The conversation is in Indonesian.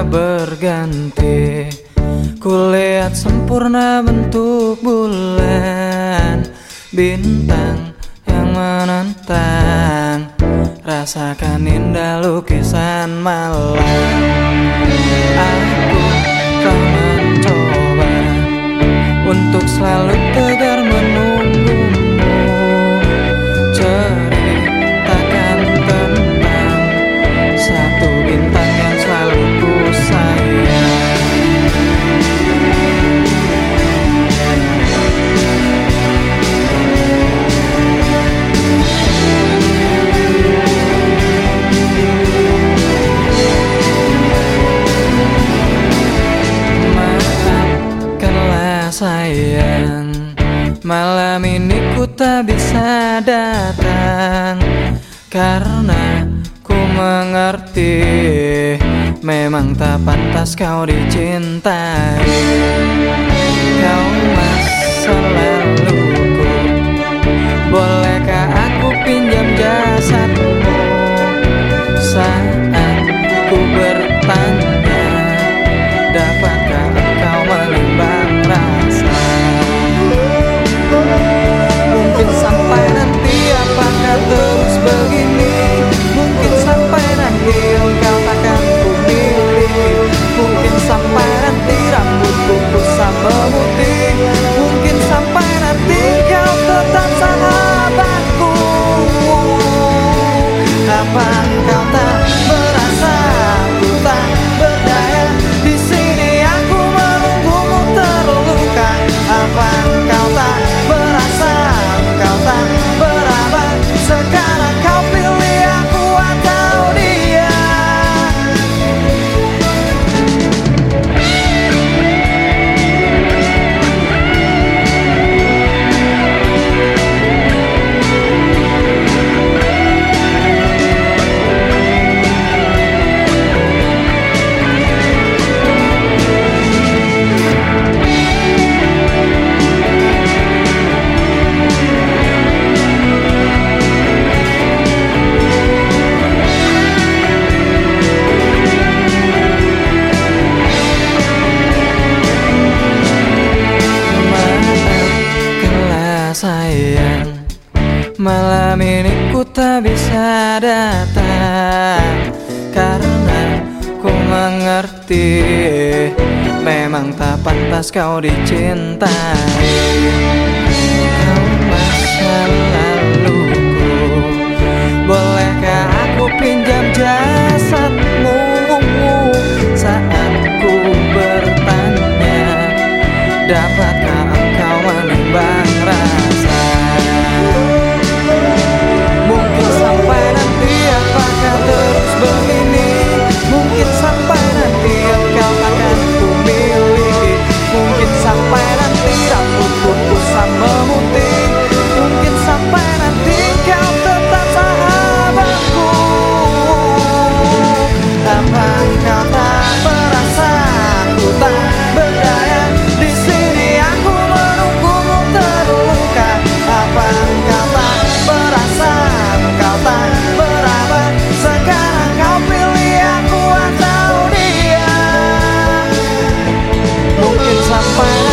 tak berganti. Kulihat sempurna bentuk bulan, bintang yang menentang. Rasakan indah lukisan malam. Aku telah mencoba untuk selalu tegar menunggumu. Ceritakan tentang satu bintang yang selalu ku sayang. Maafkanlah sayang, malam ini ku tak bisa datang karena ku mengerti memang tak pantas kau dicintai. Kau masa laluku, bolehkah aku pinjam jasadmu? Saat ku bertanya, dapatkah engkau menimbang rasa? Mungkin sampai nanti apakah terus begini? Mungkin sampai nanti engkau takkan ku miliki. Mungkin sampai nanti rambutku kusam memutih. Mungkin sampai nanti kau tetap sahabatku. Apa engkau tak merasa aku tak berdaya? Di sini aku menunggumu terluka. Apa engkau tak merasa engkau tak berabad? Sekarang kau pilih aku atau dia. Sayang, malam ini ku tak bisa datang karena ku mengerti memang tak pantas kau dicintai. Kau masa laluku, bolehkah aku pinjam jasadmu? Saat ku bertanya, dapatkah engkau menimbang rasa? Mungkin sampai nanti apakah terus begini? Mungkin sampai nanti engkau takkan ku miliki. Mungkin sampai nanti rambutku kusam memutih. Mungkin sampai nanti kau tetap sahabatku. Apa engkau tak merasa aku tak berdaya? Di sini aku menunggumu terluka. Apa engkau tak merasa engkau tak berabad? Sekarang kau pilih aku atau dia. Mungkin sampai